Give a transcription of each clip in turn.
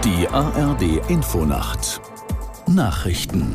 Die ARD-Infonacht Nachrichten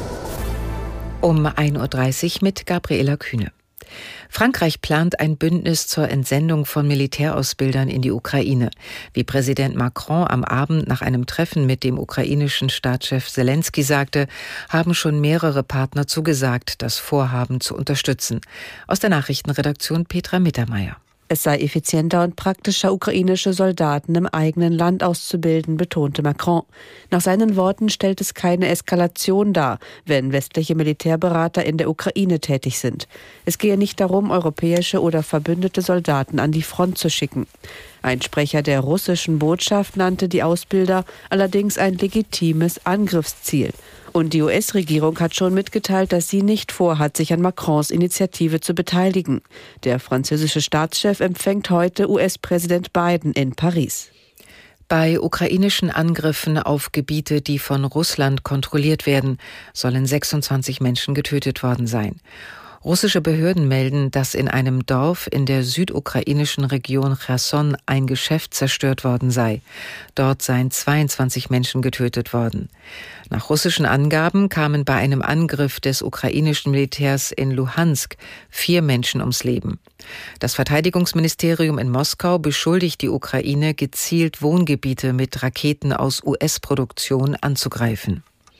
um 1.30 Uhr mit Gabriela Kühne. Frankreich plant ein Bündnis zur Entsendung von Militärausbildern in die Ukraine. Wie Präsident Macron am Abend nach einem Treffen mit dem ukrainischen Staatschef Selenskyj sagte, haben schon mehrere Partner zugesagt, das Vorhaben zu unterstützen. Aus der Nachrichtenredaktion Petra Mittermeier. Es sei effizienter und praktischer, ukrainische Soldaten im eigenen Land auszubilden, betonte Macron. Nach seinen Worten stellt es keine Eskalation dar, wenn westliche Militärberater in der Ukraine tätig sind. Es gehe nicht darum, europäische oder verbündete Soldaten an die Front zu schicken. Ein Sprecher der russischen Botschaft nannte die Ausbilder allerdings ein legitimes Angriffsziel. Und die US-Regierung hat schon mitgeteilt, dass sie nicht vorhat, sich an Macrons Initiative zu beteiligen. Der französische Staatschef empfängt heute US-Präsident Biden in Paris. Bei ukrainischen Angriffen auf Gebiete, die von Russland kontrolliert werden, sollen 26 Menschen getötet worden sein. Russische Behörden melden, dass in einem Dorf in der südukrainischen Region Cherson ein Geschäft zerstört worden sei. Dort seien 22 Menschen getötet worden. Nach russischen Angaben kamen bei einem Angriff des ukrainischen Militärs in Luhansk 4 Menschen ums Leben. Das Verteidigungsministerium in Moskau beschuldigt die Ukraine, gezielt Wohngebiete mit Raketen aus US-Produktion anzugreifen.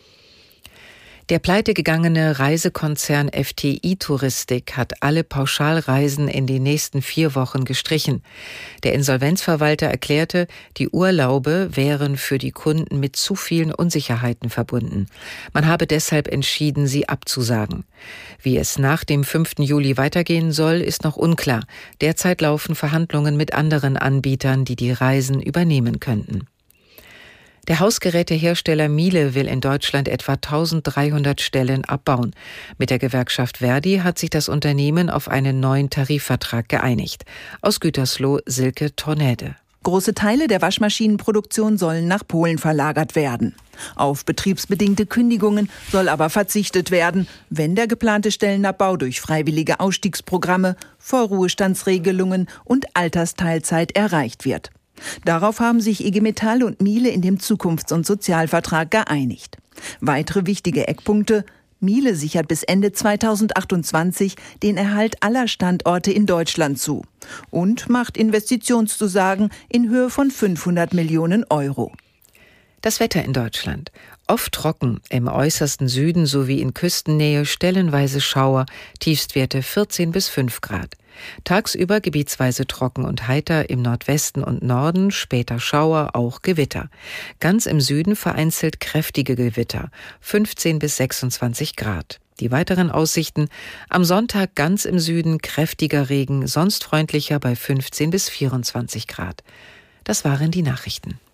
Der pleitegegangene Reisekonzern FTI Touristik hat alle Pauschalreisen in den nächsten 4 Wochen gestrichen. Der Insolvenzverwalter erklärte, die Urlaube wären für die Kunden mit zu vielen Unsicherheiten verbunden. Man habe deshalb entschieden, sie abzusagen. Wie es nach dem 5. Juli weitergehen soll, ist noch unklar. Derzeit laufen Verhandlungen mit anderen Anbietern, die die Reisen übernehmen könnten. Der Hausgerätehersteller Miele will in Deutschland etwa 1300 Stellen abbauen. Mit der Gewerkschaft Verdi hat sich das Unternehmen auf einen neuen Tarifvertrag geeinigt. Aus Gütersloh Silke Tornäde. Große Teile der Waschmaschinenproduktion sollen nach Polen verlagert werden. Auf betriebsbedingte Kündigungen soll aber verzichtet werden, wenn der geplante Stellenabbau durch freiwillige Ausstiegsprogramme, Vorruhestandsregelungen und Altersteilzeit erreicht wird. Darauf haben sich IG Metall und Miele in dem Zukunfts- und Sozialvertrag geeinigt. Weitere wichtige Eckpunkte: Miele sichert bis Ende 2028 den Erhalt aller Standorte in Deutschland zu und macht Investitionszusagen in Höhe von 500 Millionen Euro. Das Wetter in Deutschland. Oft trocken, im äußersten Süden sowie in Küstennähe stellenweise Schauer, Tiefstwerte 14 bis 5 Grad. Tagsüber gebietsweise trocken und heiter, im Nordwesten und Norden später Schauer, auch Gewitter. Ganz im Süden vereinzelt kräftige Gewitter, 15 bis 26 Grad. Die weiteren Aussichten: am Sonntag ganz im Süden kräftiger Regen, sonst freundlicher bei 15 bis 24 Grad. Das waren die Nachrichten.